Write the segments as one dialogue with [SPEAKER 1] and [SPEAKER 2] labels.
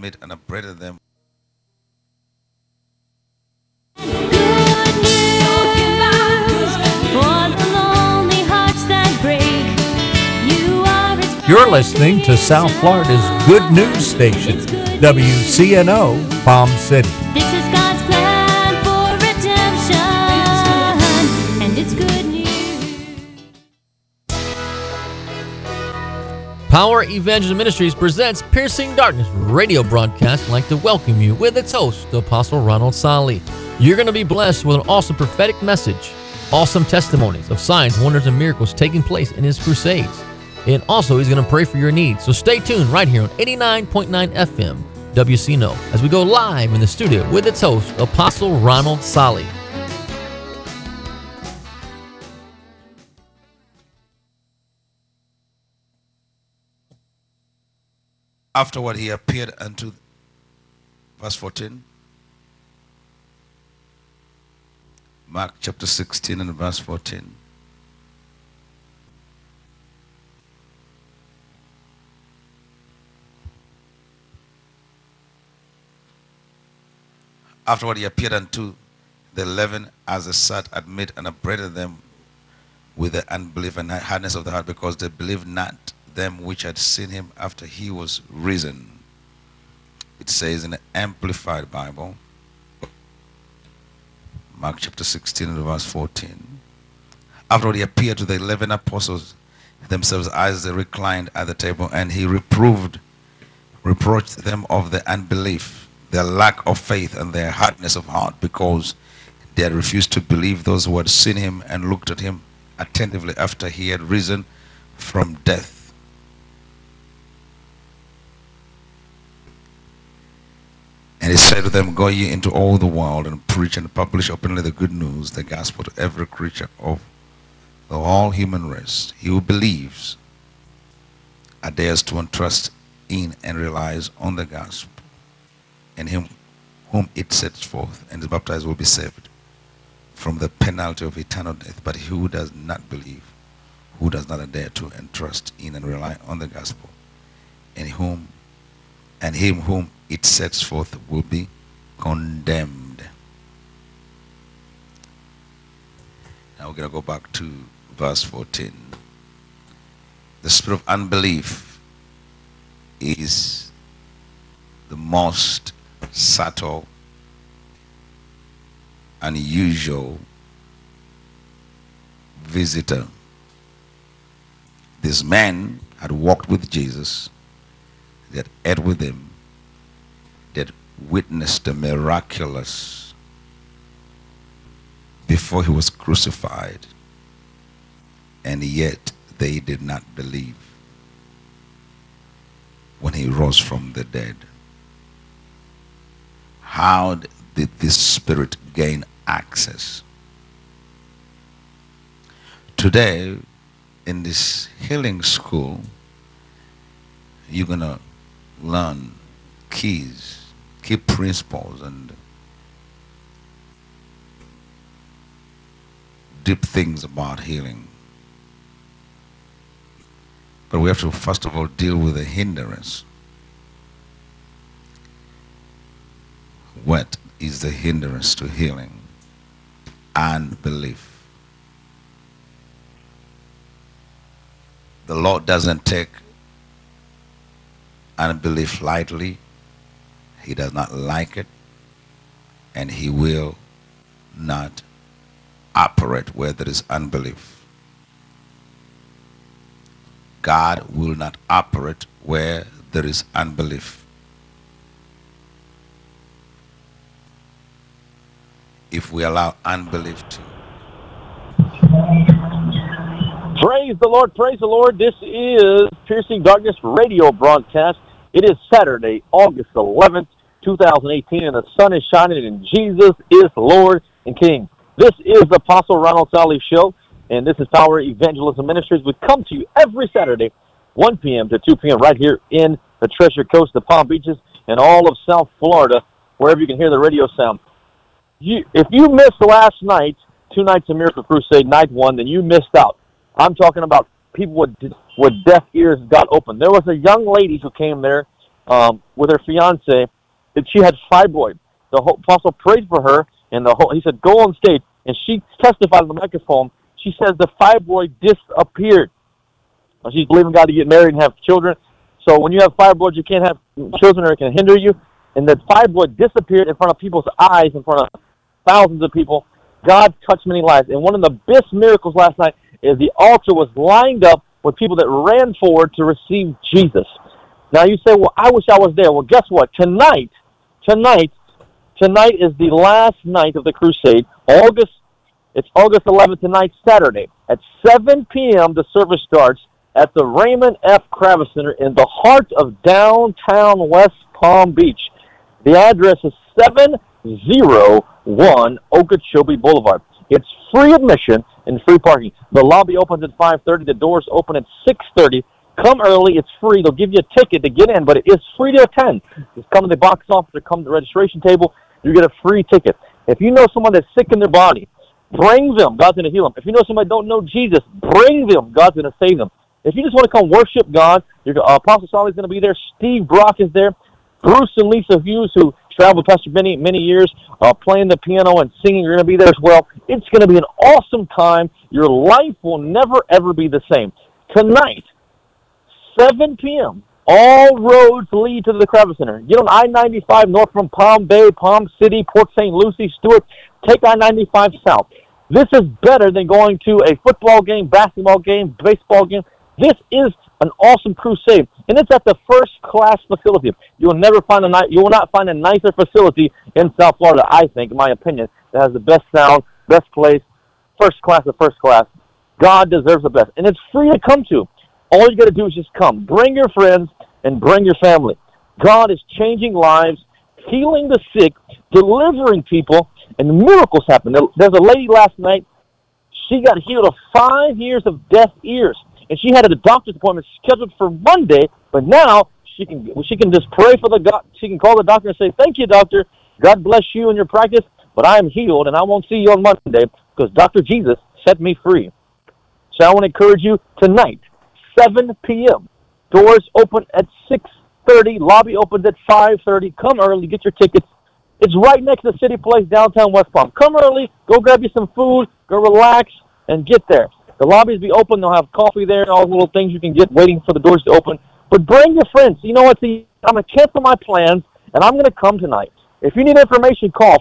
[SPEAKER 1] meat and upbraided them.
[SPEAKER 2] You're listening to South Florida's Good News Station, WCNO, Palm City.
[SPEAKER 3] This is God's plan for redemption, and it's good news.
[SPEAKER 4] Power Evangel Ministries presents Piercing Darkness radio broadcast. I'd like to welcome you with its host, the Apostle Ronald Sali. You're going to be blessed with an awesome prophetic message, awesome testimonies of signs, wonders, and miracles taking place in his crusades. And also, he's going to pray for your needs. So stay tuned right here on 89.9 FM WCNO as we go live in the studio with its host, Apostle Ronald Sali.
[SPEAKER 1] Afterward, he appeared unto, verse 14, Mark chapter 16 and verse 14. Afterward, he appeared unto the 11 as they sat at meat and upbraided them with the unbelief and hardness of the heart, because they believed not them which had seen him after he was risen. It says in the Amplified Bible, Mark chapter 16 and verse 14. Afterward, he appeared to the 11 apostles themselves as they reclined at the table, and he reproached them of their unbelief, their lack of faith, and their hardness of heart, because they had refused to believe those who had seen him and looked at him attentively after he had risen from death. And he said to them, Go ye into all the world and preach and publish openly the good news, the gospel, to every creature of the whole human race. He who believes dares to entrust in and relies on the gospel, and him whom it sets forth and is baptized will be saved from the penalty of eternal death. But he who does not believe, who does not dare to entrust in and rely on the gospel, and him whom it sets forth will be condemned. Now we're going to go back to verse 14. The spirit of unbelief is the most subtle, unusual visitor. This man had walked with Jesus, they had ate with him, they had witnessed the miraculous before he was crucified, and yet they did not believe when he rose from the dead. How did this spirit gain access? Today, in this healing school, you're going to learn key principles and deep things about healing. But we have to first of all deal with the hindrance. What is the hindrance to healing? Unbelief. The Lord doesn't take unbelief lightly. He does not like it, and he will not operate where there is unbelief. God will not operate where there is unbelief. If we allow unbelief to.
[SPEAKER 5] Praise the Lord, praise the Lord. This is Piercing Darkness radio broadcast. It is Saturday, August 11th, 2018, and the sun is shining, and Jesus is Lord and King. This is the Apostle Ronald Sali Show, and this is Power Evangelism Ministries. We come to you every Saturday, 1 p.m. to 2 p.m. right here in the Treasure Coast, the Palm Beaches, and all of South Florida, wherever you can hear the radio sound. If you missed last night, 2 nights of Miracle Crusade, night 1, then you missed out. I'm talking about people with deaf ears got open. There was a young lady who came there, with her fiance that she had fibroid. The whole apostle prayed for her, and he said, "Go on stage," and she testified on the microphone. She says the fibroid disappeared. She's believing God to get married and have children. So when you have fibroids, you can't have children, or it can hinder you. And the fibroid disappeared in front of people's eyes, in front of thousands of people. God touched many lives. And one of the best miracles last night is the altar was lined up with people that ran forward to receive Jesus. Now you say, well, I wish I was there. Well, guess what? Tonight is the last night of the crusade. It's August 11th tonight, Saturday. At 7 p.m., the service starts at the Raymond F. Kravis Center in the heart of downtown West Palm Beach. The address is 701 Okeechobee Boulevard. It's free admission and free parking. The lobby opens at 5:30. The doors open at 6:30. Come early. It's free. They'll give you a ticket to get in, but it is free to attend. Just come to the box office or come to the registration table. You get a free ticket. If you know someone that's sick in their body, bring them. God's going to heal them. If you know somebody don't know Jesus, bring them. God's going to save them. If you just want to come worship God, Apostle Solly's going to be there. Steve Brock is there. Bruce and Lisa Hughes, who traveled with Pastor Benny many years, playing the piano and singing, are going to be there as well. It's going to be an awesome time. Your life will never, ever be the same. Tonight, 7 p.m., all roads lead to the Kravis Center. Get on I-95 north from Palm Bay, Palm City, Port St. Lucie, Stewart. Take I-95 south. This is better than going to a football game, basketball game, baseball game. This is an awesome crusade, and it's at the first-class facility. You will not find a nicer facility in South Florida, I think, in my opinion, that has the best sound, best place, first class of first class. God deserves the best, and it's free to come to. All you got to do is just come. Bring your friends and bring your family. God is changing lives, healing the sick, delivering people, and miracles happen. There's a lady last night. She got healed of 5 years of deaf ears. And she had a doctor's appointment scheduled for Monday, but now she can just pray for she can call the doctor and say, "Thank you, doctor. God bless you in your practice, but I am healed, and I won't see you on Monday because Dr. Jesus set me free." So I want to encourage you tonight, 7 p.m. Doors open at 6:30. Lobby opens at 5:30. Come early. Get your tickets. It's right next to the City Place, downtown West Palm. Come early. Go grab you some food. Go relax and get there. The lobbies be open. They'll have coffee there and all the little things you can get waiting for the doors to open. But bring your friends. You know what? I'm going to cancel my plans, and I'm going to come tonight. If you need information, call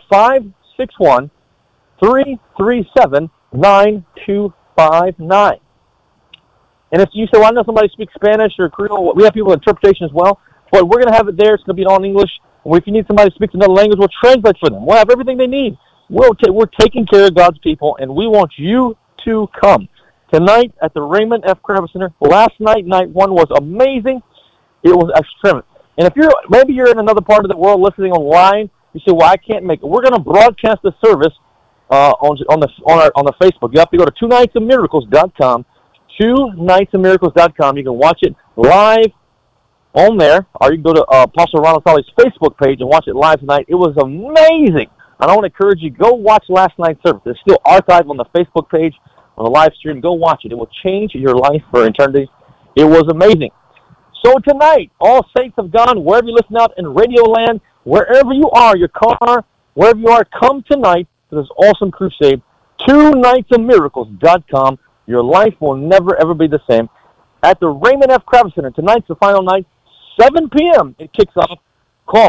[SPEAKER 5] 561-337-9259. And if you say, well, I know somebody speaks Spanish or Creole, we have people in interpretation as well. But we're going to have it there. It's going to be all in English. And if you need somebody to speak another language, we'll translate for them. We'll have everything they need. We're taking care of God's people, and we want you to come. Tonight at the Raymond F. Kravis Center. Last night, night one, was amazing. It was extreme. And if maybe you're in another part of the world listening online, you say, well, I can't make it. We're going to broadcast the service on the Facebook. You have to go to twonightsofmiracles.com, twonightsofmiracles.com. You can watch it live on there, or you can go to Apostle Ronald Solly's Facebook page and watch it live tonight. It was amazing. And I want to encourage you, go watch last night's service. It's still archived on the Facebook page, on the live stream. Go watch it. It will change your life for eternity. It was amazing. So tonight, all saints of God, wherever you listen out in Radio Land, wherever you are, your car, wherever you are, come tonight to this awesome crusade. twonightsofmiracles.com. Your life will never, ever be the same. At the Raymond F. Kravis Center, tonight's the final night, 7 p.m. It kicks off. Call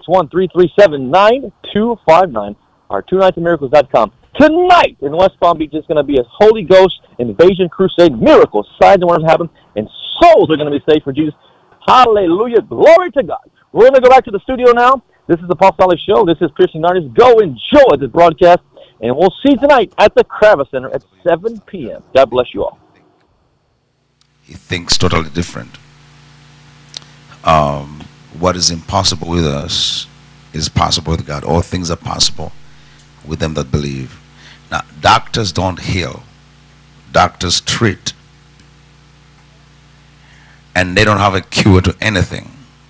[SPEAKER 5] 561-337-9259 or twonightsofmiracles.com. Tonight in West Palm Beach is going to be a Holy Ghost invasion crusade. Miracles, signs and wonders happen, and souls are going to be saved for Jesus. Hallelujah. Glory to God. We're going to go back to the studio now. This is the Apostle Solly Show. This is Piercing Darkness. Go enjoy this broadcast, and we'll see you tonight at the Kravis Center at 7 p.m. God bless you all.
[SPEAKER 1] He thinks totally different. What is impossible with us is possible with God. All things are possible with them that believe. Now, doctors don't heal. Doctors treat. And they don't have a cure to anything.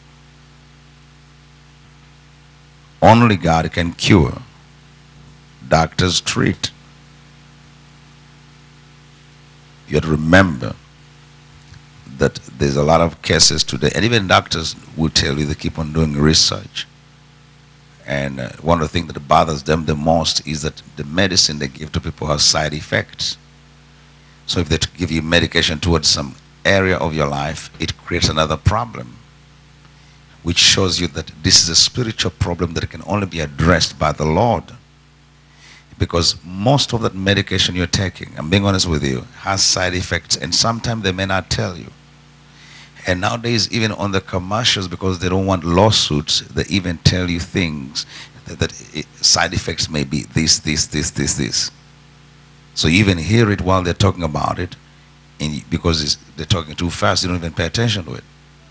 [SPEAKER 1] Only God can cure. Doctors treat. You have to remember that there's a lot of cases today, and even doctors will tell you they keep on doing research. And one of the things that bothers them the most is that the medicine they give to people has side effects. So if they give you medication towards some area of your life, it creates another problem, which shows you that this is a spiritual problem that can only be addressed by the Lord. Because most of that medication you're taking, I'm being honest with you, has side effects, and sometimes they may not tell you. And nowadays, even on the commercials, because they don't want lawsuits, they even tell you things that side effects may be this. So you even hear it while they're talking about it, and because they're talking too fast, you don't even pay attention to it.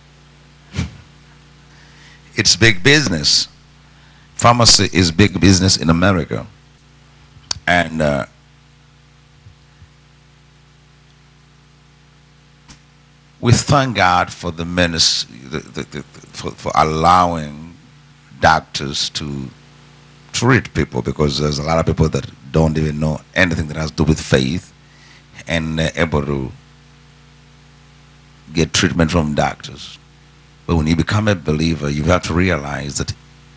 [SPEAKER 1] It's big business. Pharmacy is big business in America. And we thank God for the ministry, for allowing doctors to treat people, because there's a lot of people that don't even know anything that has to do with faith, and they're able to get treatment from doctors. But when you become a believer, you have to realize that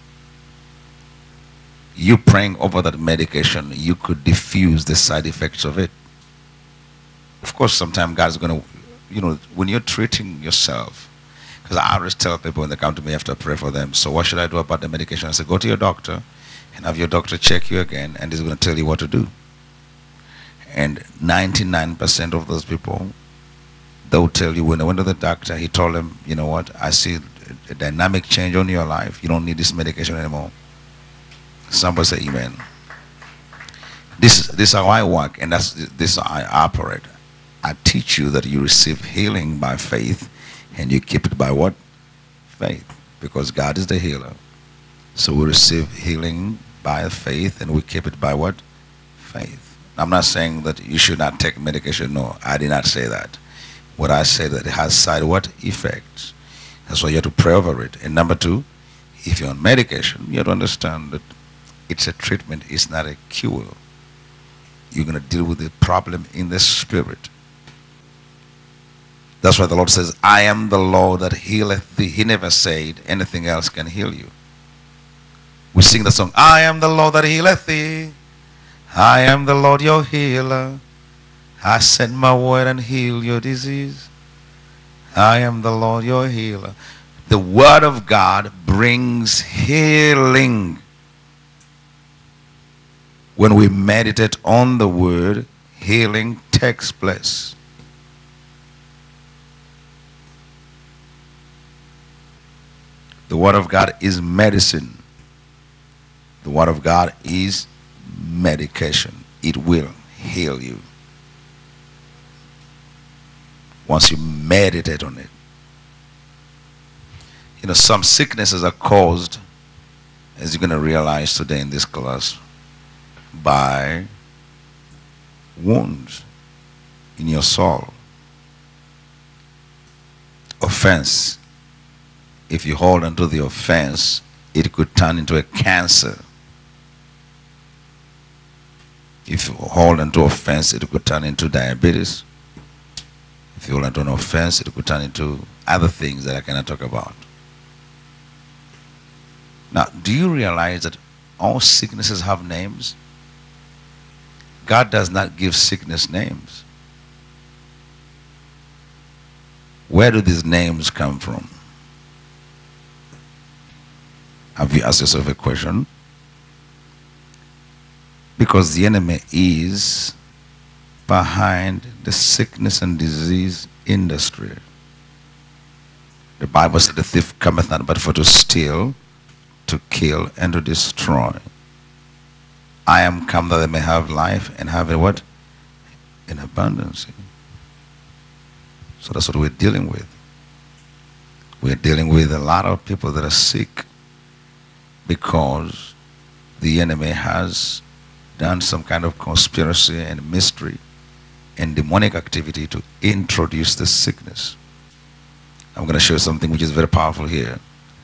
[SPEAKER 1] you praying over that medication, you could diffuse the side effects of it. Of course, sometimes God's going to, when you're treating yourself, because I always tell people when they come to me after I pray for them, so what should I do about the medication? I say, go to your doctor and have your doctor check you again, and he's going to tell you what to do. And 99% of those people, they'll tell you when they went to the doctor, he told them, you know what, I see a dynamic change on your life. You don't need this medication anymore. Somebody say amen. This is how I work, and this is how I operate. I teach you that you receive healing by faith, and you keep it by what? Faith. Because God is the healer. So we receive healing by faith, and we keep it by what? Faith. I'm not saying that you should not take medication. No, I did not say that. What I say that it has side what? Effects. That's why you have to pray over it. And number two, if you're on medication, you have to understand that it's a treatment, it's not a cure. You're going to deal with the problem in the spirit. That's why the Lord says, I am the Lord that healeth thee. He never said anything else can heal you. We sing the song, I am the Lord that healeth thee. I am the Lord your healer. I send my word and heal your disease. I am the Lord your healer. The word of God brings healing. When we meditate on the word, healing takes place. The word of God is medicine. The word of God is medication. It will heal you once you meditate on it. Some sicknesses are caused, as you're going to realize today in this class, by wounds in your soul. Offense. If you hold on to the offense, it could turn into a cancer. If you hold on to offense, it could turn into diabetes. If you hold on to an offense, it could turn into other things that I cannot talk about. Now, do you realize that all sicknesses have names? God does not give sickness names. Where do these names come from? Have you asked yourself a question? Because the enemy is behind the sickness and disease industry. The Bible said the thief cometh not but for to steal, to kill, and to destroy. I am come that they may have life and have it what? In abundance. So that's what we're dealing with. We're dealing with a lot of people that are sick because the enemy has done some kind of conspiracy and mystery and demonic activity to introduce the sickness. I'm going to show you something which is very powerful here.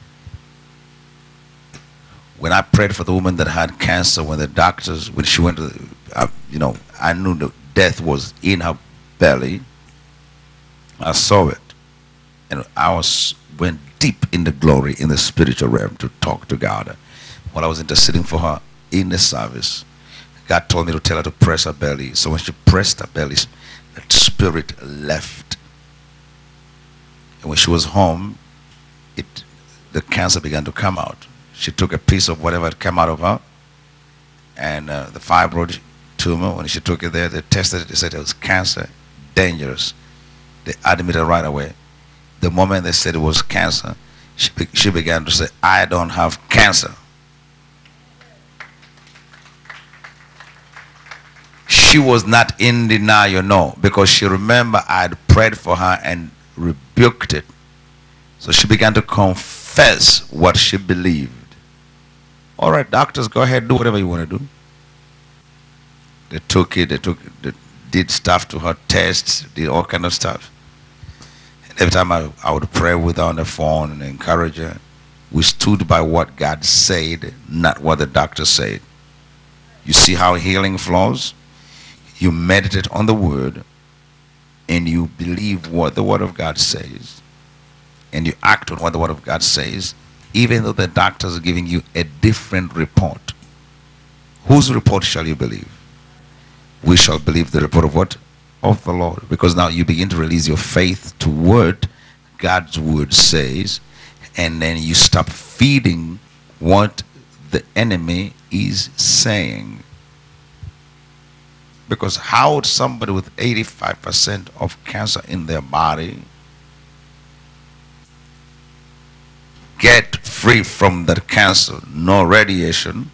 [SPEAKER 1] When I prayed for the woman that had cancer, when she went to, I knew the death was in her belly. I saw it. And went deep in the glory in the spiritual realm to talk to God. While I was interceding for her in the service, God told me to tell her to press her belly. So when she pressed her belly, that spirit left. And when she was home, the cancer began to come out. She took a piece of whatever had come out of her, and the fibroid tumor, when she took it there, they tested it, they said it was cancer, dangerous. They admitted her right away. The moment they said it was cancer, she began to say, I don't have cancer. She was not in denial, no, because she remembered I had prayed for her and rebuked it. So she began to confess what she believed. All right, doctors, go ahead, do whatever you want to do. They took it, they did stuff to her, tests, did all kind of stuff. And every time I would pray with her on the phone and encourage her, we stood by what God said, not what the doctor said. You see how healing flows? You meditate on the word and you believe what the word of God says, and you act on what the word of God says, even though the doctors are giving you a different report. Whose report shall you believe? We shall believe the report of what? Of the Lord. Because now you begin to release your faith to what God's word says, and then you stop feeding what the enemy is saying. Because how would somebody with 85% of cancer in their body get free from that cancer? No radiation.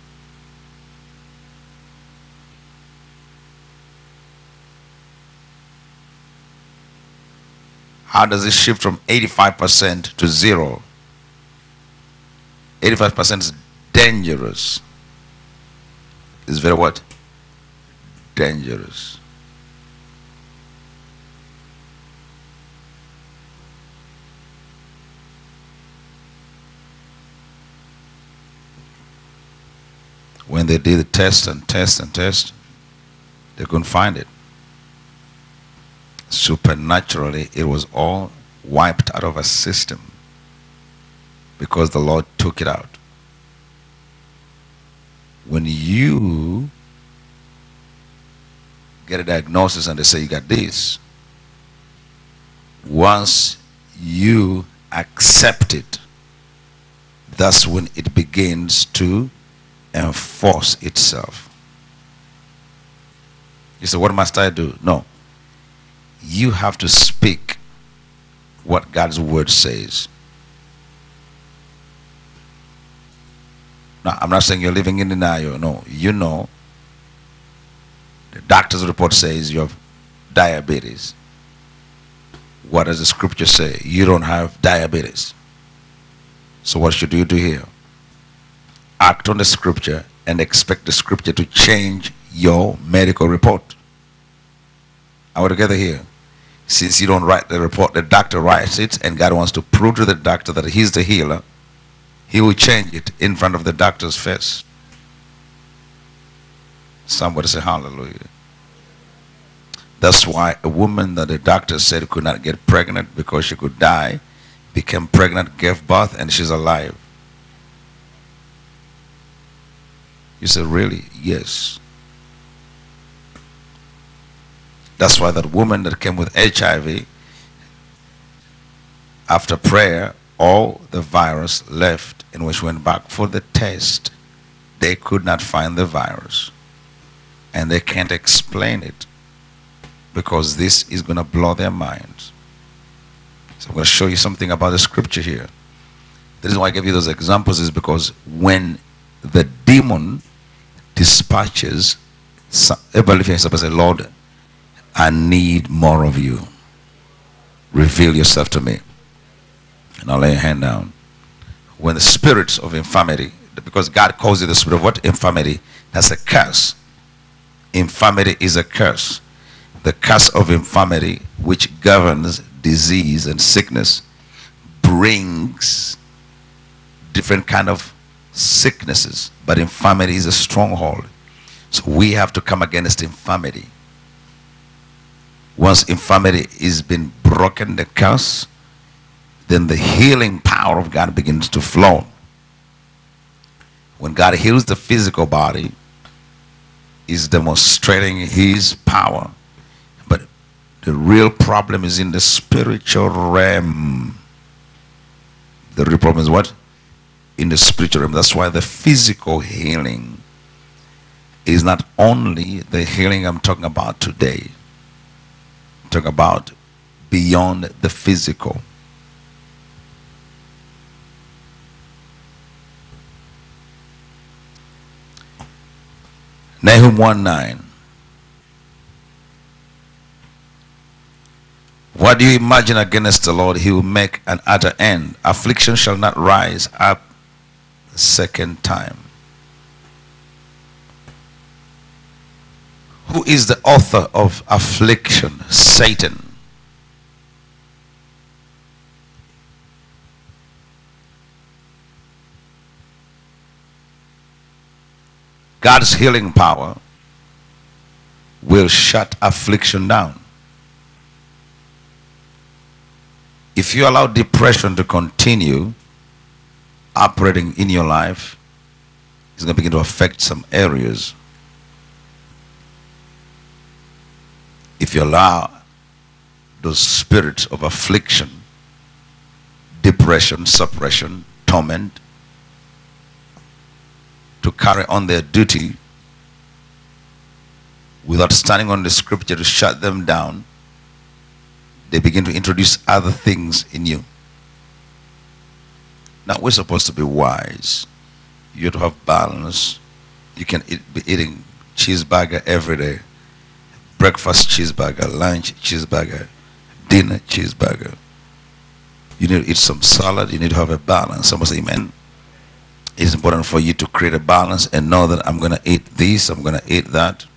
[SPEAKER 1] How does it shift from 85% to 0? 85% is dangerous. It's very what? Dangerous. When they did the test and test and test, they couldn't find it. Supernaturally, it was all wiped out of a system because the Lord took it out. When you get a diagnosis and they say you got this, once you accept it, that's when it begins to enforce itself. You say, what must I do? No. You have to speak what God's word says. Now, I'm not saying you're living in denial. No, you know. The doctor's report says you have diabetes. What does the scripture say? You don't have diabetes. So what should you do here? Act on the scripture and expect the scripture to change your medical report. Are we together here? Since you don't write the report, the doctor writes it, and God wants to prove to the doctor that he's the healer, he will change it in front of the doctor's face. Somebody say hallelujah. That's why a woman that the doctor said could not get pregnant because she could die, became pregnant, gave birth, and she's alive. You say, really? Yes. That's why that woman that came with HIV, after prayer, all the virus left, and when she went back for the test, they could not find the virus. And they can't explain it because this is going to blow their minds. So I'm going to show you something about the scripture here. The reason why I gave you those examples is because when the demon dispatches, everybody lift your hands up and say, Lord, I need more of you. Reveal yourself to me. And I'll lay your hand down. When the spirits of infirmity, because God calls it the spirit of what? Infirmity. That's a curse. Infirmity is a curse. The curse of infirmity, which governs disease and sickness, brings different kind of sicknesses. But infirmity is a stronghold. So we have to come against infirmity. Once infirmity is been broken, the curse, then the healing power of God begins to flow. When God heals the physical body, He's demonstrating His power. But the real problem is in the spiritual realm. The real problem is what? In the spiritual realm. That's why the physical healing is not only the healing I'm talking about today. I'm talking about beyond the physical. Nahum 1:9. What do you imagine against the Lord? He will make an utter end. Affliction shall not rise up the second time. Who is the author of affliction? Satan. God's healing power will shut affliction down. If you allow depression to continue operating in your life, it's going to begin to affect some areas. If you allow those spirits of affliction, depression, suppression, torment to carry on their duty without standing on the scripture to shut them down, they begin to introduce other things in you. Now we're supposed to be wise. You have to have balance. You can be eating cheeseburger every day. Breakfast cheeseburger, lunch cheeseburger, dinner cheeseburger. You need to eat some salad. You need to have a balance. Someone say amen. It's important for you to create a balance and know that I'm going to eat this, I'm going to eat that,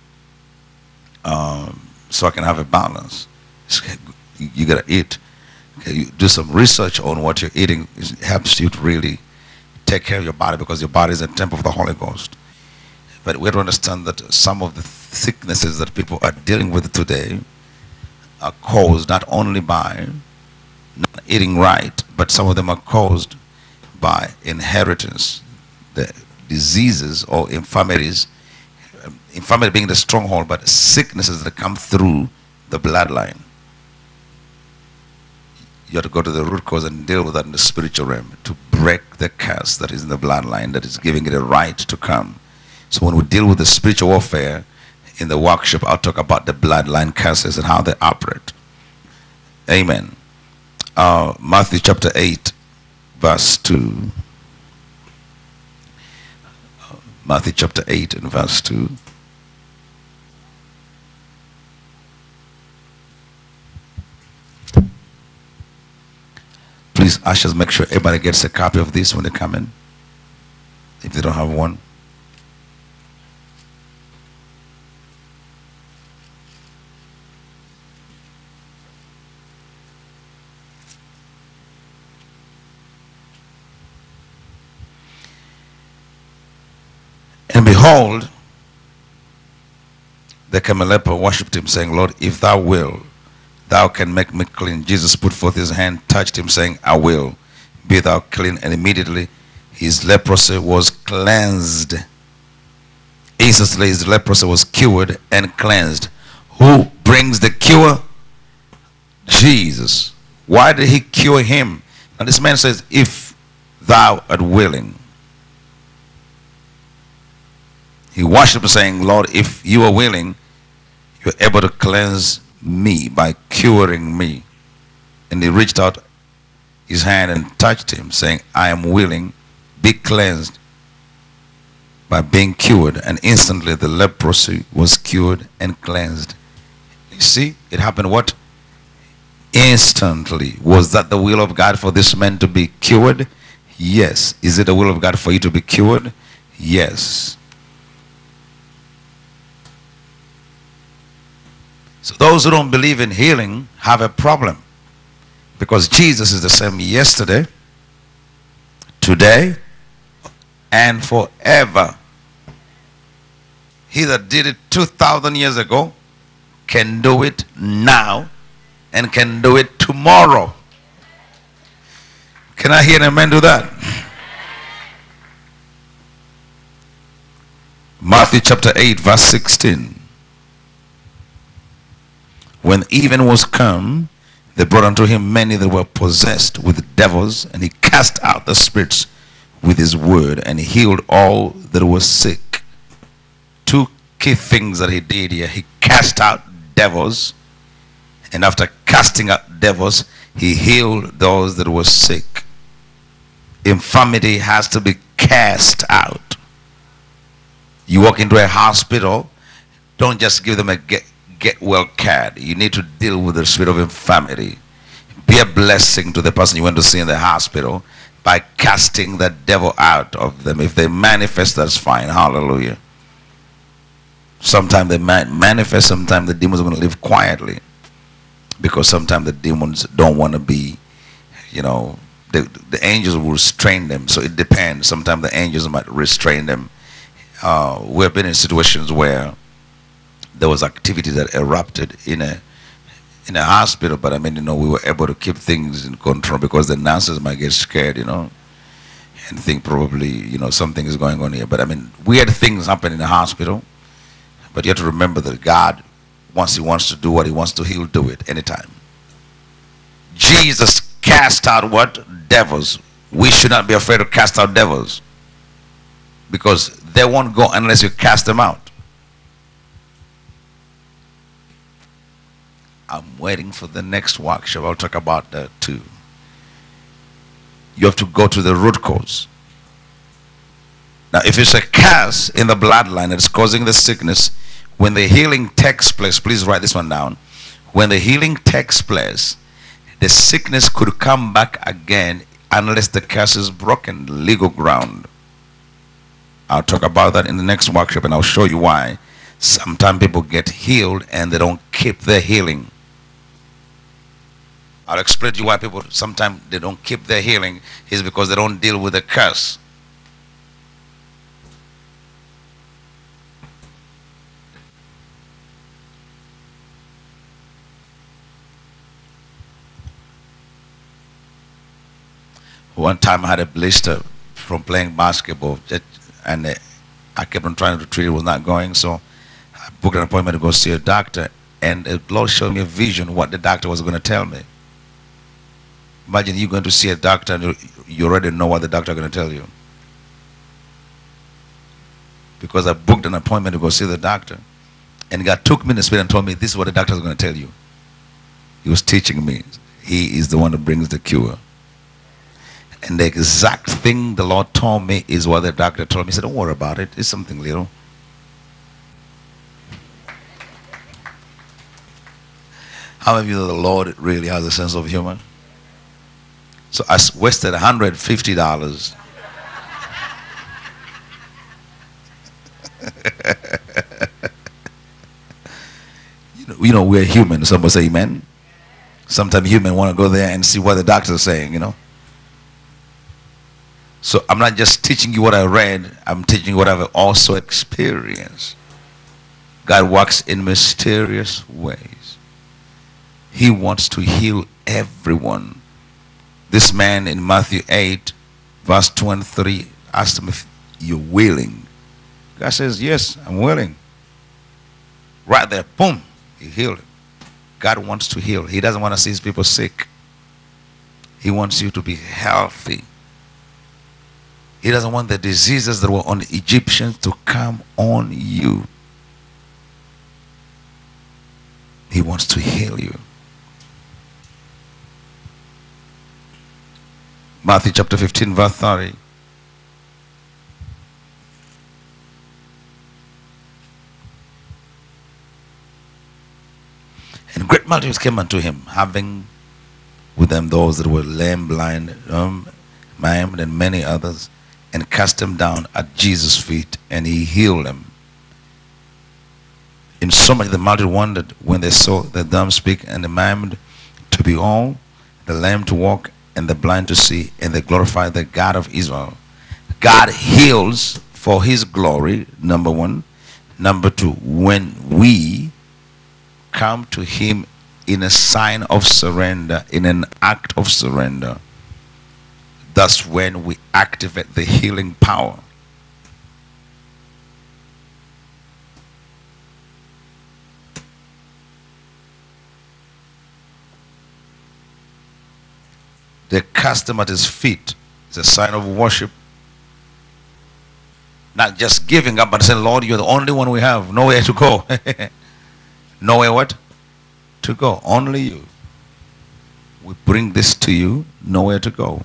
[SPEAKER 1] so I can have a balance. You got to eat. Okay, you do some research on what you're eating. It helps you to really take care of your body, because your body is a temple of the Holy Ghost. But we have to understand that some of the sicknesses that people are dealing with today are caused not only by not eating right, but some of them are caused by inheritance. The diseases or infirmities, infirmity being the stronghold, but sicknesses that come through the bloodline. You have to go to the root cause and deal with that in the spiritual realm to break the curse that is in the bloodline that is giving it a right to come. So when we deal with the spiritual warfare in the workshop, I'll talk about the bloodline curses and how they operate. Amen. Matthew chapter 8, verse 2. Matthew chapter 8 and verse 2. Please, ushers, make sure everybody gets a copy of this when they come in, if they don't have one. And behold, there came a leper, worshipped him, saying, Lord, if thou will, thou can make me clean. Jesus put forth his hand, touched him, saying, I will, be thou clean. And immediately his leprosy was cleansed. Instantly his leprosy was cured and cleansed. Who brings the cure? Jesus. Why did he cure him? And this man says, if thou art willing. He worshipped saying, Lord, if you are willing, you're able to cleanse me by curing me. And he reached out his hand and touched him, saying, I am willing, be cleansed, by being cured. And instantly the leprosy was cured and cleansed. You see, it happened what? Instantly. Was that the will of God for this man to be cured? Yes. Is it the will of God for you to be cured? Yes. So those who don't believe in healing have a problem, because Jesus is the same yesterday, today, and forever. He that did it 2,000 years ago can do it now and can do it tomorrow. Can I hear an amen to that? Matthew chapter 8, verse 16. When even was come, they brought unto him many that were possessed with devils, and he cast out the spirits with his word, and he healed all that were sick. Two key things that he did here. He cast out devils, and after casting out devils, he healed those that were sick. Infirmity has to be cast out. You walk into a hospital, don't just give them a get well card. You need to deal with the spirit of infirmity. Be a blessing to the person you went to see in the hospital by casting the devil out of them. If they manifest, that's fine. Hallelujah. Sometimes they manifest, sometimes the demons are going to live quietly, because sometimes the demons don't want to be, the angels will restrain them. So it depends. Sometimes the angels might restrain them. We've been in situations where there was activity that erupted in a hospital, but we were able to keep things in control, because the nurses might get scared, and think probably, something is going on here. But weird things happen in the hospital, but you have to remember that God, once he wants to do what he wants to, he'll do it anytime. Jesus cast out what? Devils. We should not be afraid to cast out devils, because they won't go unless you cast them out. I'm waiting for the next workshop. I'll talk about that too. You have to go to the root cause. Now, if it's a curse in the bloodline that's causing the sickness, when the healing takes place, please write this one down. When the healing takes place, the sickness could come back again unless the curse is broken, legal ground. I'll talk about that in the next workshop, and I'll show you why. Sometimes people get healed and they don't keep their healing. I'll explain to you why people sometimes they don't keep their healing is because they don't deal with the curse. One time I had a blister from playing basketball, and I kept on trying to treat it, it was not going, so I booked an appointment to go see a doctor, and the Lord showed me a vision what the doctor was going to tell me. Imagine you going to see a doctor and you already know what the doctor is going to tell you. Because I booked an appointment to go see the doctor, and God took me in the spirit and told me, this is what the doctor is going to tell you. He was teaching me. He is the one that brings the cure. And the exact thing the Lord told me is what the doctor told me. He said, don't worry about it. It's something little. How many of you know the Lord really has a sense of humor? So I wasted $150. We're human. Somebody say amen. Sometimes humans want to go there and see what the doctor is saying, So I'm not just teaching you what I read. I'm teaching you what I've also experienced. God works in mysterious ways. He wants to heal everyone. This man in Matthew 8, verse 23, asked him if you're willing. God says, yes, I'm willing. Right there, boom, he healed him. God wants to heal. He doesn't want to see his people sick. He wants you to be healthy. He doesn't want the diseases that were on the Egyptians to come on you. He wants to heal you. Matthew chapter 15, verse 30. And great multitudes came unto him, having with them those that were lame, blind, maimed, and many others, and cast them down at Jesus' feet, and he healed them. In so much the multitude wondered when they saw the dumb speak, and the maimed to be all, the lame to walk, and the blind to see, and they glorified the God of Israel. God heals for his glory, number one. Number two, when we come to him in a sign of surrender, in an act of surrender, That's when we activate the healing power. They cast him at his feet. It's a sign of worship. Not just giving up, but saying, Lord, you're the only one we have. Nowhere to go. Nowhere what? To go. Only you. We bring this to you. Nowhere to go.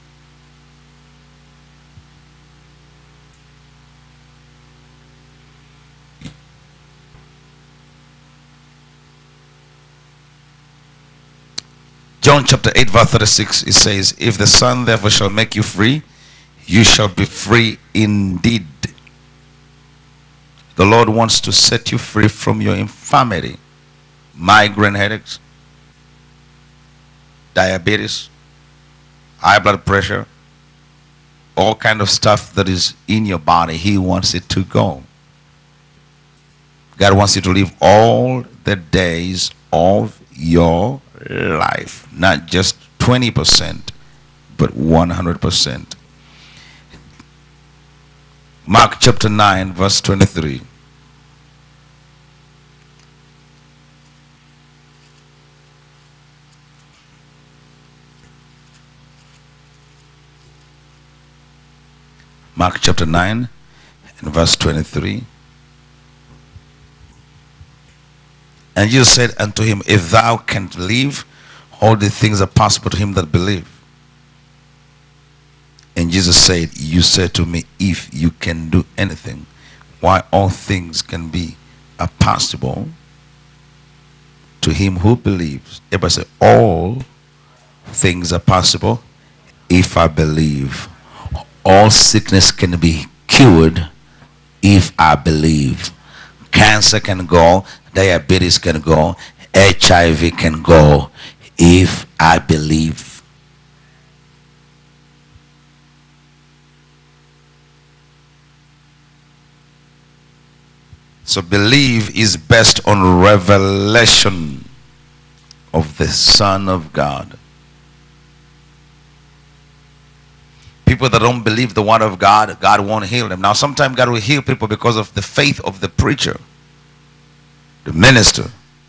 [SPEAKER 1] John chapter 8 verse 36, it says, if the Son therefore shall make you free, you shall be free indeed. The Lord wants to set you free from your infirmity, migraine headaches, diabetes, high blood pressure, all kind of stuff that is in your body. He wants it to go. God wants you to live all the days of your life, not just 20%, but 100%. Mark chapter 9 verse 23. Mark chapter 9 and verse 23. And Jesus said unto him, if thou canst live, all the things are possible to him that believe. And Jesus said, you said to me, if you can do anything, why all things can be are possible to him who believes. Everybody say, all things are possible if I believe. All sickness can be cured if I believe. Cancer can go, diabetes can go, HIV can go if I believe. So believe is based on revelation of the Son of God. People that don't believe the word of God, God won't heal them. Now sometimes God will heal people because of the faith of the preacher, the minister.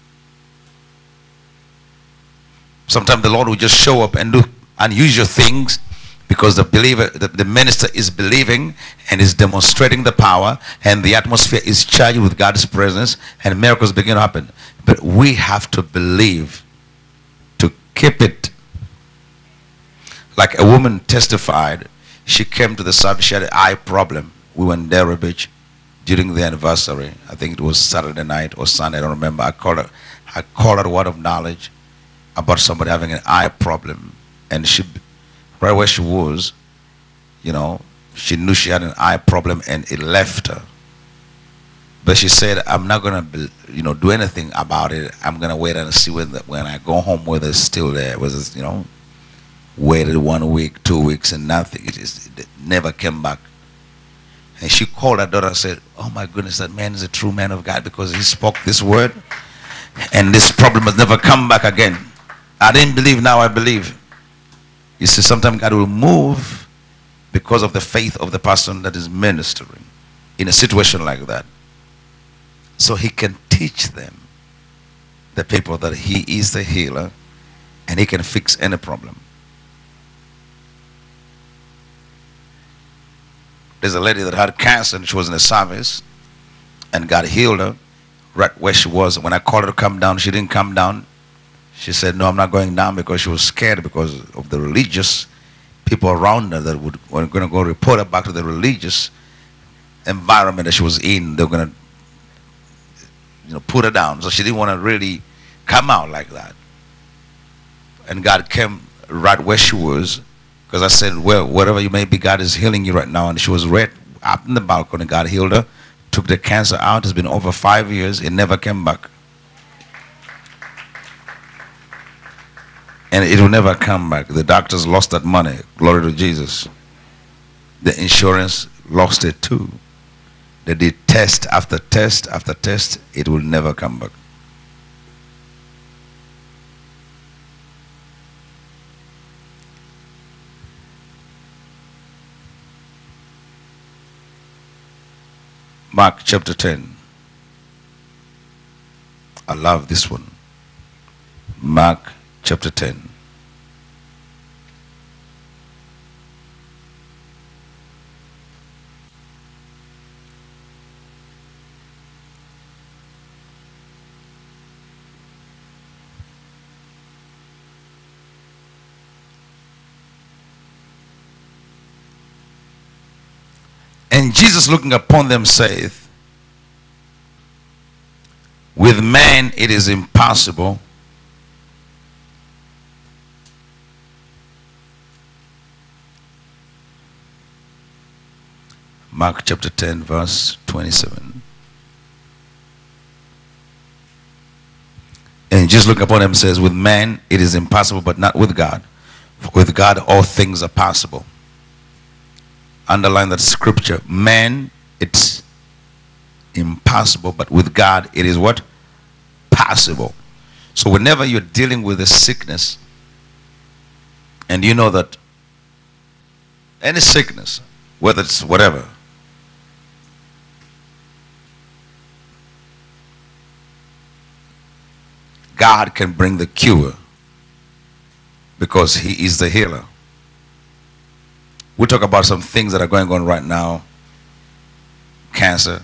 [SPEAKER 1] Sometimes the Lord will just show up and do unusual things because the believer, the minister is believing and is demonstrating the power, and the atmosphere is charged with God's presence, and miracles begin to happen. But we have to believe to keep it. Like a woman testified, she came to the service, she had an eye problem. We were in Delray Beach during the anniversary. I think it was Saturday night or Sunday, I don't remember. I called her a word of knowledge about somebody having an eye problem. And she, right where she was, you know, she knew she had an eye problem and it left her. But she said, I'm not going to, do anything about it. I'm going to wait and see when I go home whether it's still there. Was it, waited 1 week, 2 weeks, and nothing. It never came back. And she called her daughter and said, oh my goodness, that man is a true man of God because he spoke this word. And this problem has never come back again. I didn't believe, now I believe. You see, sometimes God will move because of the faith of the person that is ministering in a situation like that. So he can teach them, the people, that he is the healer and he can fix any problem. There's a lady that had cancer and she was in the service and God healed her right where she was. When I called her to come down, she didn't come down. She said, no, I'm not going down, because she was scared because of the religious people around her that were going to go report her back to the religious environment that she was in. They were going to put her down. So she didn't want to really come out like that. And God came right where she was, because I said, well, wherever you may be, God is healing you right now. And she was right up in the balcony. God healed her, took the cancer out. It's been over 5 years. It never came back. And it will never come back. The doctors lost that money. Glory to Jesus. The insurance lost it too. They did test after test after test. It will never come back. Mark chapter 10. I love this one. Mark chapter 10. And Jesus looking upon them saith, with man it is impossible, Mark chapter 10 verse 27. And Jesus looking upon them says, with man it is impossible, but not with God. For with God all things are possible. Underline that scripture. Man, it's impossible, but with God it is what? Possible. So whenever you're dealing with a sickness, and you know that any sickness, whether it's whatever, God can bring the cure because he is the healer. We'll talk about some things that are going on right now. Cancer,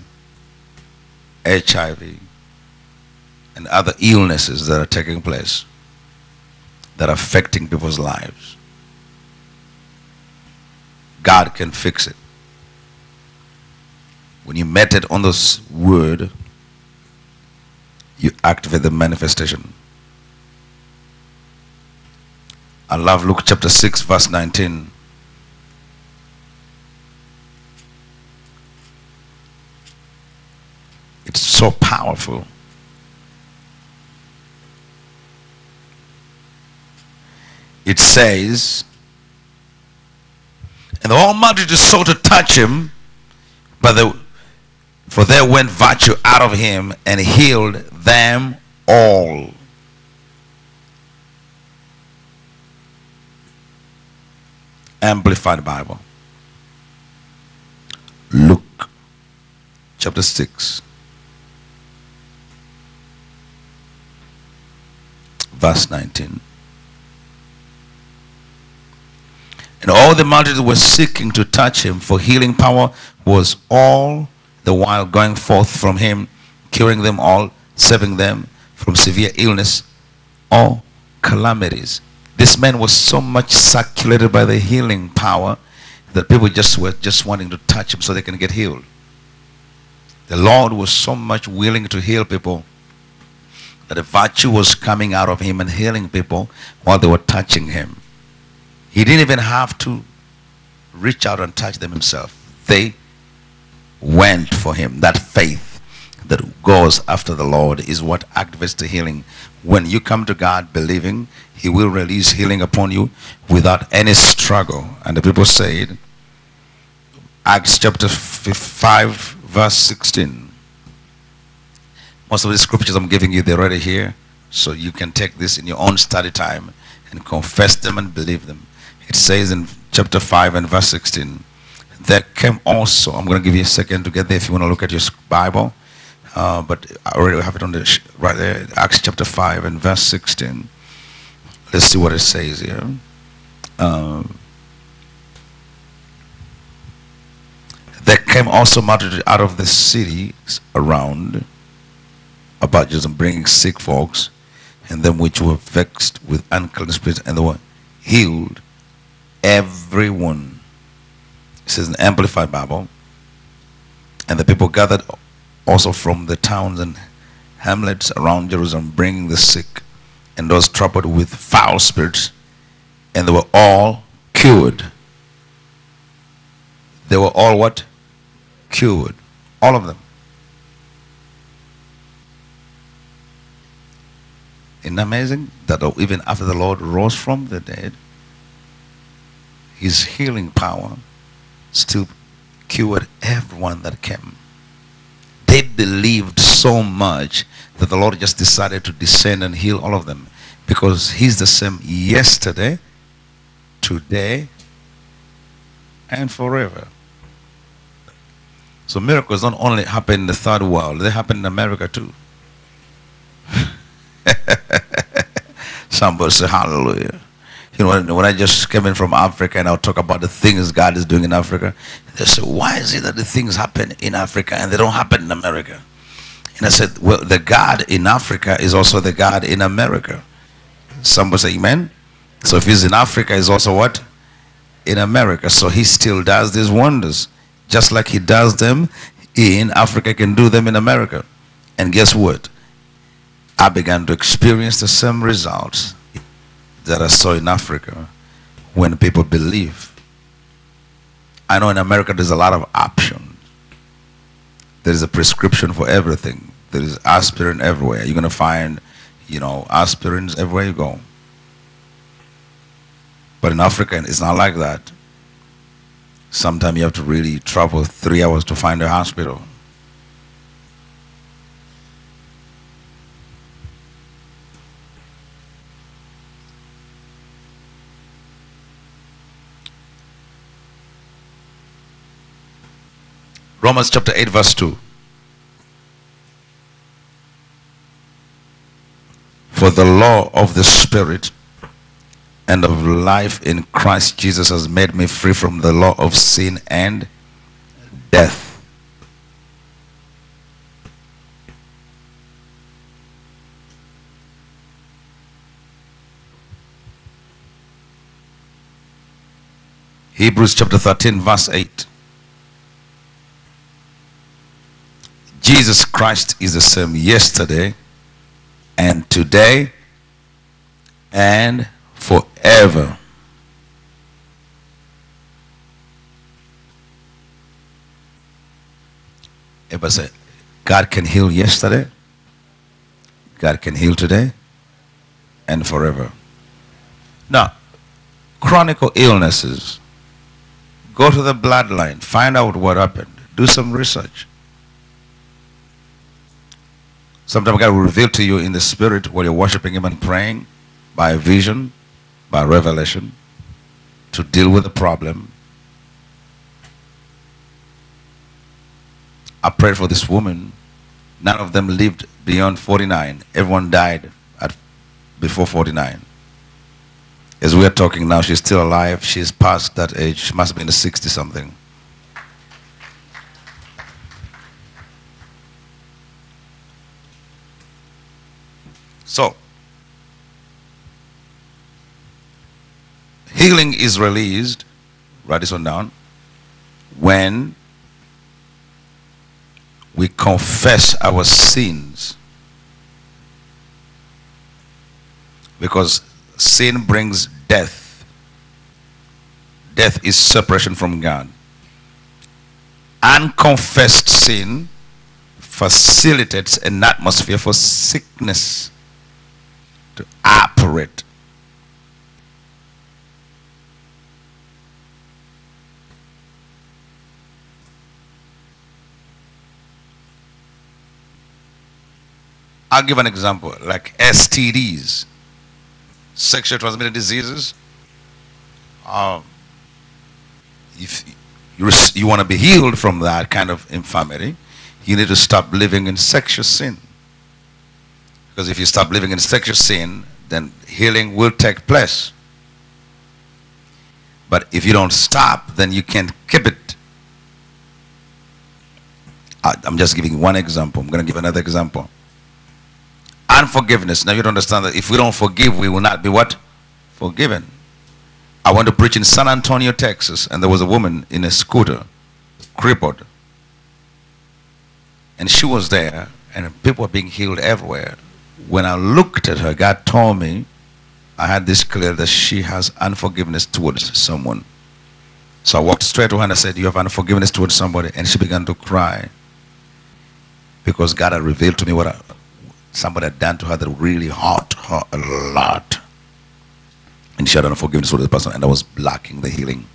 [SPEAKER 1] HIV, and other illnesses that are taking place that are affecting people's lives. God can fix it. When you meditate on this word, you activate the manifestation. I love Luke chapter 6 verse 19. It's so powerful. It says, and the whole multitude sought to touch him, for there went virtue out of him and healed them all. Amplified Bible. Luke chapter 6 verse 19. And all the multitude were seeking to touch him, for healing power was all the while going forth from him, curing them all, saving them from severe illness or calamities. This man was so much circulated by the healing power that people were just wanting to touch him so they can get healed. The Lord was so much willing to heal people that a virtue was coming out of him and healing people while they were touching him. He didn't even have to reach out and touch them himself. They went for him. That faith that goes after the Lord is what activates the healing. When you come to God believing, he will release healing upon you without any struggle. And the people said, Acts chapter 5 verse 16. Most of the scriptures I'm giving you, they're already here. So you can take this in your own study time and confess them and believe them. It says in chapter 5 and verse 16, there came also, I'm going to give you a second to get there if you want to look at your Bible. But I already have it on the right there. Acts chapter 5 and verse 16. Let's see what it says here. There came also multitude out of the cities around about Jerusalem, bringing sick folks, and them which were vexed with unclean spirits, and they were healed, everyone. It says in the Amplified Bible. And the people gathered also from the towns and hamlets around Jerusalem, bringing the sick and those troubled with foul spirits, and they were all cured. They were all what? Cured. All of them. Isn't it amazing that even after the Lord rose from the dead, his healing power still cured everyone that came. They believed so much that the Lord just decided to descend and heal all of them, because he's the same yesterday, today, and forever. So miracles don't only happen in the third world, they happen in America too. Somebody say hallelujah. You know, when I just came in from Africa and I'll talk about the things God is doing in Africa, they say, why is it that the things happen in Africa and they don't happen in America? And I said, well, the God in Africa is also the God in America. Somebody say amen. So if he's in Africa, he's also what? In America. So he still does these wonders. Just like he does them in Africa, he can do them in America. And guess what? I began to experience the same results that I saw in Africa when people believe. I know in America there's a lot of options. There is a prescription for everything. There is aspirin everywhere. You're going to find, aspirins everywhere you go. But in Africa, it's not like that. Sometimes you have to really travel 3 hours to find a hospital. Romans chapter 8 verse 2. For the law of the Spirit and of life in Christ Jesus has made me free from the law of sin and death. Hebrews chapter 13 verse 8. Jesus Christ is the same yesterday and today and forever. Everybody say, God can heal yesterday, God can heal today, and forever. Now, chronic illnesses, go to the bloodline, find out what happened, do some research. Sometimes God will reveal to you in the spirit while you're worshiping him and praying, by a vision, by revelation, to deal with the problem. I prayed for this woman. None of them lived beyond 49. Everyone died before 49. As we are talking now, she's still alive. She's past that age. She must be in the 60-something. So, healing is released, write this one down, when we confess our sins. Because sin brings death. Death is separation from God. Unconfessed sin facilitates an atmosphere for sickness to operate. I'll give an example, like STDs, sexually transmitted diseases. If you want to be healed from that kind of infirmity, you need to stop living in sexual sin. Because if you stop living in sexual sin, then healing will take place. But if you don't stop, then you can't keep it. I'm just giving one example. I'm going to give another example. Unforgiveness. Now you don't understand that if we don't forgive, we will not be what? Forgiven. I went to preach in San Antonio, Texas, and there was a woman in a scooter, crippled. And she was there, and people were being healed everywhere. When I looked at her, God told me, I had this clear that she has unforgiveness towards someone. So I walked straight to her and I said, you have unforgiveness towards somebody. And she began to cry. Because God had revealed to me what somebody had done to her that really hurt her a lot. And she had unforgiveness towards the person, and I was blocking the healing.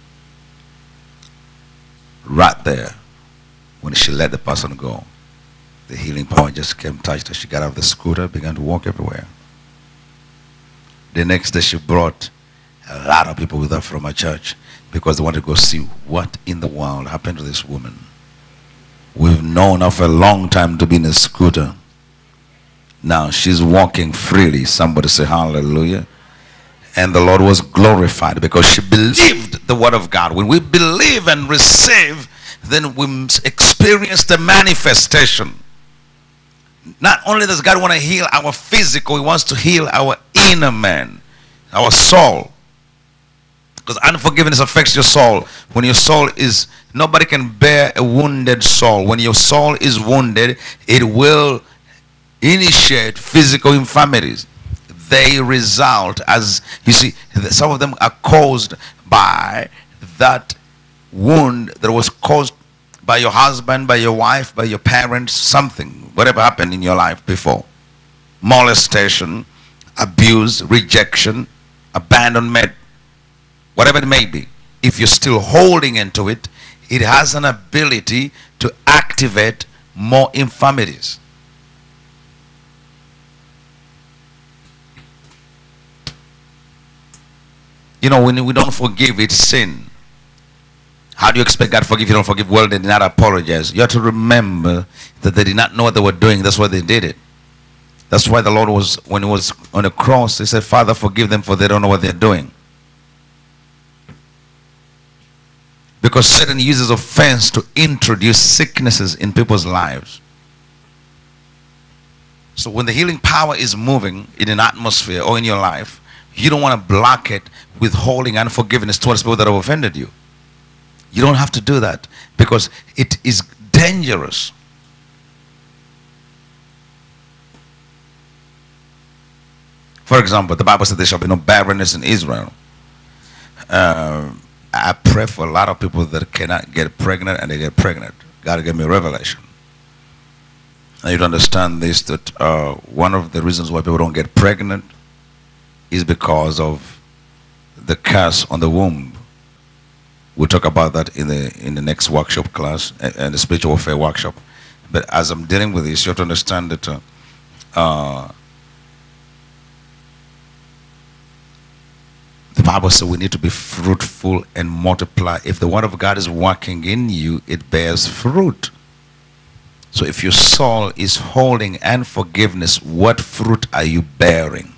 [SPEAKER 1] Right there, when she let the person go, the healing power just came, touched her. She got out of the scooter, began to walk everywhere. The next day she brought a lot of people with her from her church because they wanted to go see what in the world happened to this woman. We've known her for a long time to be in a scooter. Now she's walking freely. Somebody say hallelujah. And the Lord was glorified because she believed the word of God. When we believe and receive, then we experience the manifestation. Not only does God want to heal our physical, He wants to heal our inner man, our soul. Because unforgiveness affects your soul. When your soul is, nobody can bear a wounded soul. When your soul is wounded, it will initiate physical infirmities. They result, as you see, some of them are caused by that wound that was caused by your husband, by your wife, by your parents, something, whatever happened in your life before. Molestation, abuse, rejection, abandonment, whatever it may be. If you're still holding into it, it has an ability to activate more infirmities. You know, when we don't forgive, it's sin. How do you expect God to forgive if you don't forgive? Well, they did not apologize. You have to remember that they did not know what they were doing. That's why they did it. That's why the Lord was, when He was on the cross, He said, Father, forgive them, for they don't know what they're doing. Because Satan uses offense to introduce sicknesses in people's lives. So when the healing power is moving in an atmosphere or in your life, you don't want to block it with holding unforgiveness towards people that have offended you. You don't have to do that because it is dangerous. For example, the Bible said there shall be no barrenness in Israel. I pray for a lot of people that cannot get pregnant and they get pregnant. God gave me a revelation. And you understand this, that one of the reasons why people don't get pregnant is because of the curse on the womb. We'll talk about that in the next workshop class, and the spiritual warfare workshop. But as I'm dealing with this, you have to understand that the Bible says we need to be fruitful and multiply. If the word of God is working in you, it bears fruit. So if your soul is holding unforgiveness, what fruit are you bearing?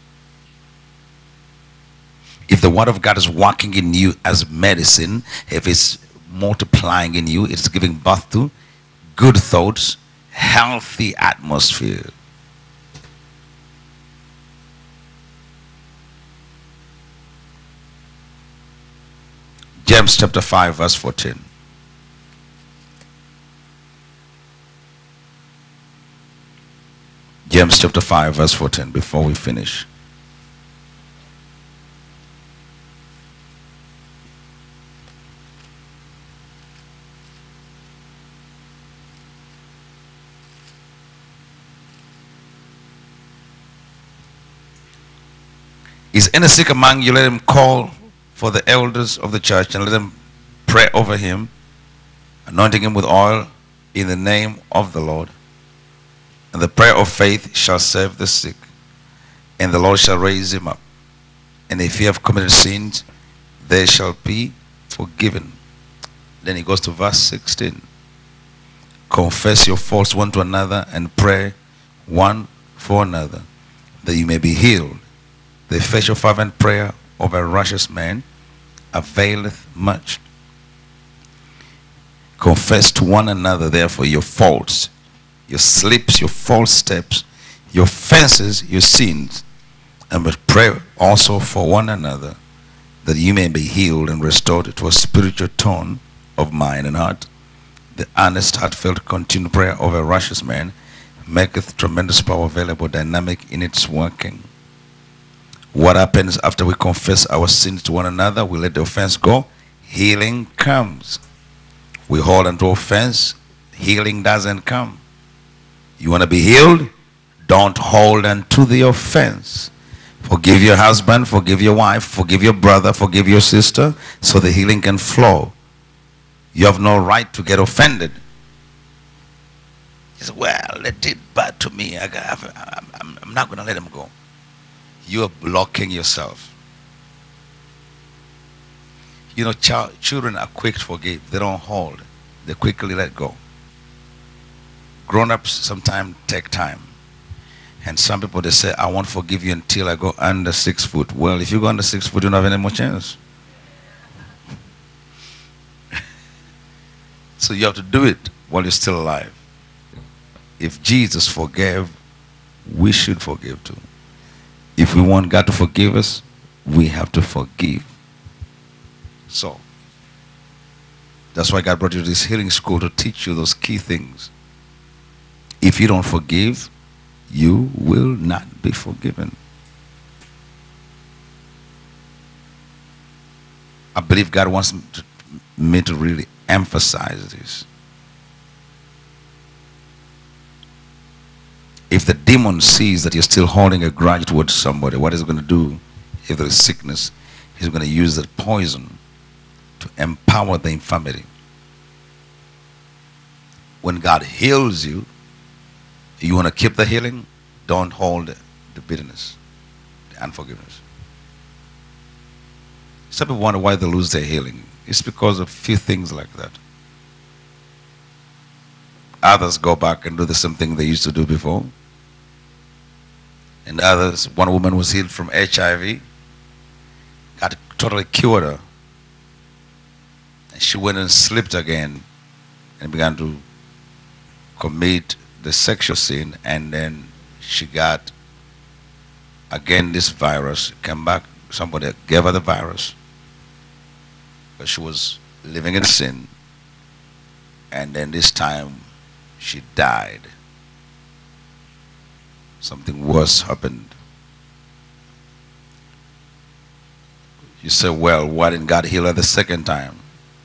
[SPEAKER 1] If the word of God is working in you as medicine, if it's multiplying in you, it's giving birth to good thoughts, healthy atmosphere. James chapter 5 verse 14. James chapter 5 verse 14, before we finish. Is any sick among you? Let him call for the elders of the church and let them pray over him, anointing him with oil in the name of the Lord. And the prayer of faith shall save the sick, and the Lord shall raise him up. And if you have committed sins, they shall be forgiven. Then he goes to verse 16. Confess your faults one to another and pray one for another, that you may be healed. The effectual fervent prayer of a righteous man availeth much. Confess to one another, therefore, your faults, your slips, your false steps, your offenses, your sins, and but pray also for one another, that you may be healed and restored to a spiritual tone of mind and heart. The earnest, heartfelt, continued prayer of a righteous man maketh tremendous power available, dynamic in its working. What happens after we confess our sins to one another? We let the offense go. Healing comes. We hold on to offense. Healing doesn't come. You want to be healed? Don't hold on to the offense. Forgive your husband, forgive your wife, forgive your brother, forgive your sister, so the healing can flow. You have no right to get offended. You say, well, they did bad to me. I'm not going to let them go. You are blocking yourself. You know, children are quick to forgive. They don't hold. They quickly let go. grown-ups sometimes take time. And some people, they say, I won't forgive you until I go under 6 foot. Well, if you go under 6 foot, you don't have any more chance. So you have to do it while you're still alive. If Jesus forgave, we should forgive too. If we want God to forgive us, we have to forgive. So, that's why God brought you to this healing school, to teach you those key things. If you don't forgive, you will not be forgiven. I believe God wants me to really emphasize this. If the demon sees that you're still holding a grudge towards somebody, what is he going to do? If there is sickness, he's going to use that poison to empower the infirmity. When God heals you, you want to keep the healing, don't hold the bitterness, the unforgiveness. Some people wonder why they lose their healing. It's because of few things like that. Others go back and do the same thing they used to do before. And others, one woman was healed from HIV, God totally cured her. And she went and slept again and began to commit the sexual sin, and then she got again this virus, came back, somebody gave her the virus. But she was living in sin, and then this time she died. Something worse happened. You say, well, why didn't God heal her the second time?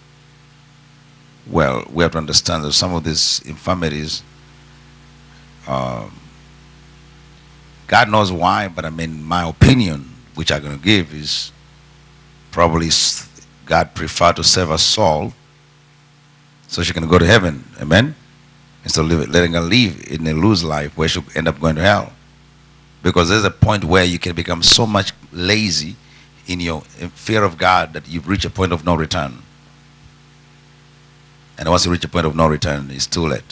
[SPEAKER 1] Well, we have to understand that some of these infirmities, God knows why, but I mean, my opinion, which I'm going to give, is probably God preferred to save her soul so she can go to heaven. Amen? Instead of letting her live in a loose life where she'll end up going to hell. Because there's a point where you can become so much lazy in your fear of God that you've reached a point of no return. And once you reach a point of no return, it's too late.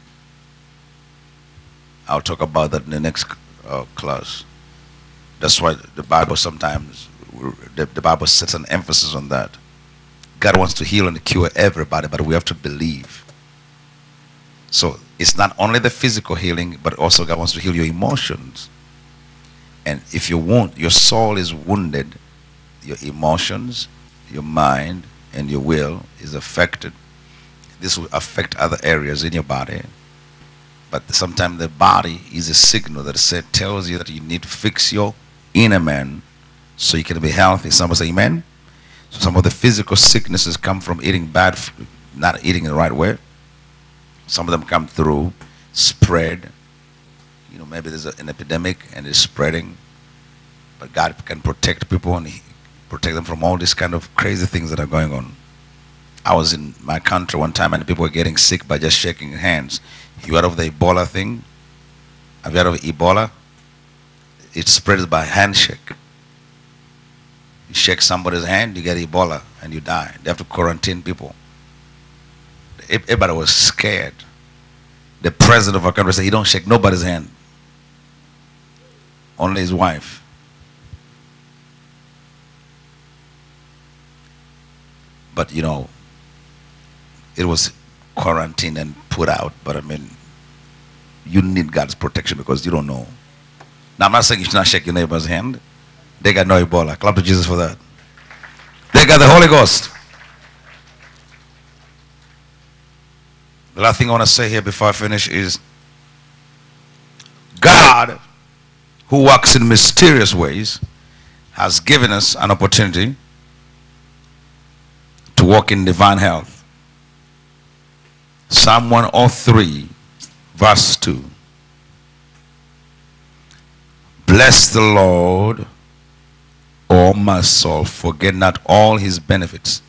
[SPEAKER 1] I'll talk about that in the next class. That's why the Bible sometimes, the Bible sets an emphasis on that. God wants to heal and cure everybody, but we have to believe. So it's not only the physical healing, but also God wants to heal your emotions. And if your soul is wounded, your emotions, your mind, and your will is affected. This will affect other areas in your body. But sometimes the body is a signal that tells you that you need to fix your inner man so you can be healthy. Somebody say amen. So some of the physical sicknesses come from eating bad food, not eating in the right way. Some of them come through spread. You know, maybe there's an epidemic and it's spreading. But God can protect people and protect them from all these kind of crazy things that are going on. I was in my country one time and people were getting sick by just shaking hands. You heard of the Ebola thing? Have you heard of Ebola? It spreads by handshake. You shake somebody's hand, you get Ebola and you die. They have to quarantine people. Everybody was scared. The president of our country said he don't shake nobody's hand. Only his wife. But you know, it was quarantined and put out. But I mean, you need God's protection because you don't know. Now I'm not saying you should not shake your neighbor's hand. They got no Ebola. Clap to Jesus for that. They got the Holy Ghost. The last thing I want to say here before I finish is God, who works in mysterious ways, has given us an opportunity to walk in divine health. Psalm 103, verse 2. Bless the Lord, O my soul, forget not all his benefits,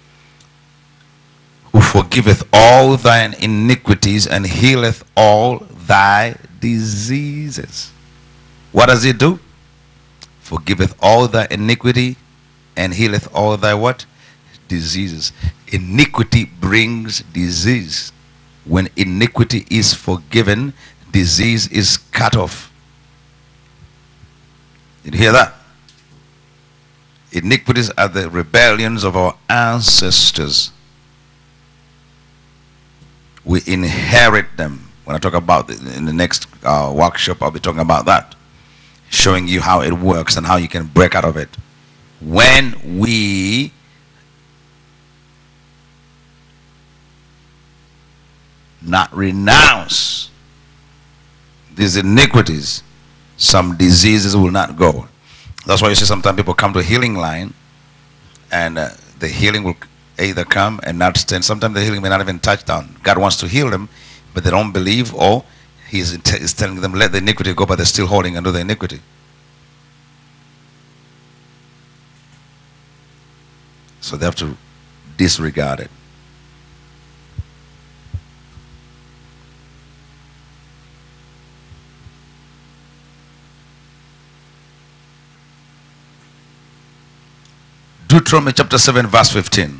[SPEAKER 1] who forgiveth all thine iniquities and healeth all thy diseases. What does he do? Forgiveth all thy iniquity and healeth all thy what? Diseases. Iniquity brings disease. When iniquity is forgiven, disease is cut off. Did you hear that? Iniquities are the rebellions of our ancestors. We inherit them. When I talk about it in the next workshop, I'll be talking about that, showing you how it works and how you can break out of it. When we not renounce these iniquities, some diseases will not go. That's why you see sometimes people come to a healing line, and the healing will either come and not stand. Sometimes the healing may not even touch down. God wants to heal them, but they don't believe, or he's telling them let the iniquity go, but they're still holding onto the iniquity. So they have to disregard it. Deuteronomy chapter 7 verse 15.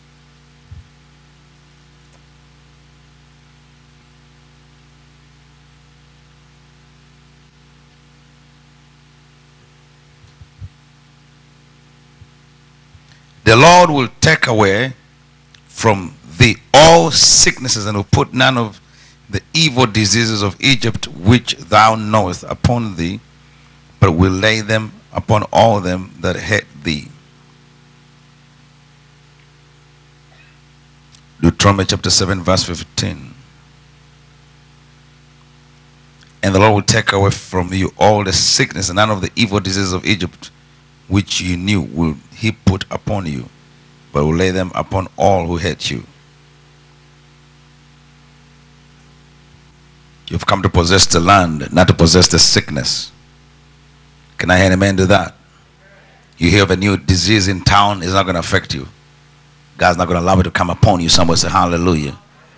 [SPEAKER 1] The Lord will take away from thee all sicknesses, and will put none of the evil diseases of Egypt which thou knowest upon thee, but will lay them upon all them that hate thee. Deuteronomy chapter 7 verse 15. And the Lord will take away from you all the sickness and none of the evil diseases of Egypt which you knew will he put upon you, but will lay them upon all who hate you. You've come to possess the land, not to possess the sickness. Can I hear an amen to that? You hear of a new disease in town, it's not going to affect you. God's not going to allow it to come upon you. Somebody say hallelujah.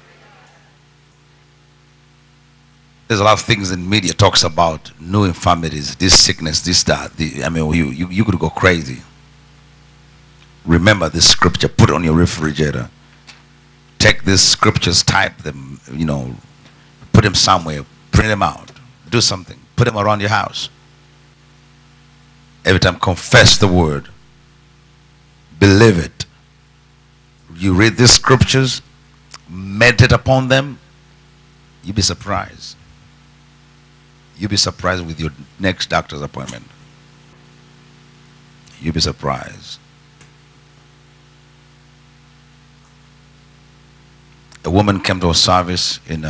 [SPEAKER 1] There's a lot of things in media talks about new infirmities, this sickness, this, that. I mean, you could go crazy. Remember this scripture, put it on your refrigerator. Take these scriptures, type them, put them somewhere, print them out, do something, put them around your house. Every time confess the word, believe it. You read these scriptures, meditate upon them, you'll be surprised. You'll be surprised with your next doctor's appointment. You'll be surprised. A woman came to a service in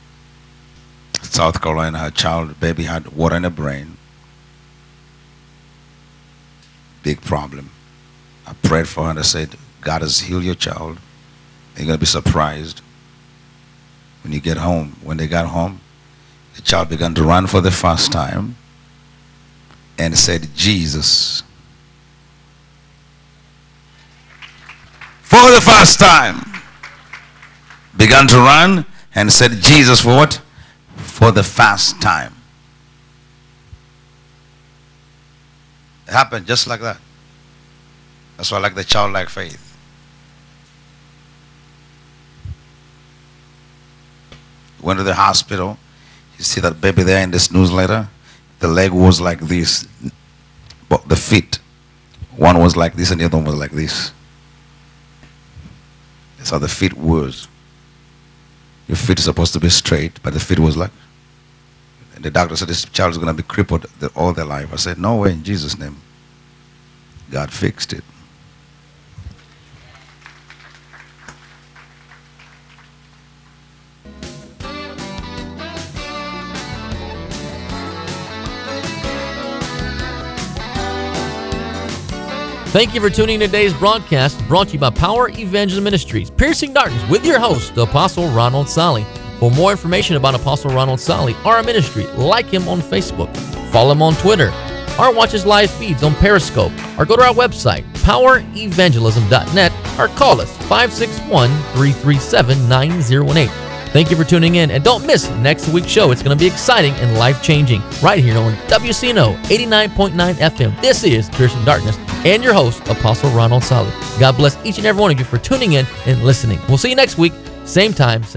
[SPEAKER 1] South Carolina. Her baby had water in her brain. Big problem. I prayed for her and I said, God has healed your child. You're going to be surprised when you get home. When they got home, the child began to run for the first time and said, Jesus. For the first time. Began to run and said, Jesus for what? For the first time. It happened just like that. That's why I like the childlike faith. Went to the hospital. You see that baby there in this newsletter? The leg was like this, but the feet, one was like this and the other one was like this. That's how the feet was. Your feet is supposed to be straight, but the feet was like. And the doctor said this child is going to be crippled all their life. I said, no way, in Jesus' name. God fixed it.
[SPEAKER 4] Thank you for tuning in to today's broadcast, brought to you by Power Evangelism Ministries, Piercing Darkness, with your host, the Apostle Ronald Solly. For more information about Apostle Ronald Solly or our ministry, like him on Facebook, follow him on Twitter, or watch his live feeds on Periscope, or go to our website, powerevangelism.net, or call us 561-337-9018. Thank you for tuning in, and don't miss next week's show. It's going to be exciting and life-changing right here on WCNO 89.9 FM. This is Piercing Darkness, and your host, Apostle Ronald Solly. God bless each and every one of you for tuning in and listening. We'll see you next week, same time,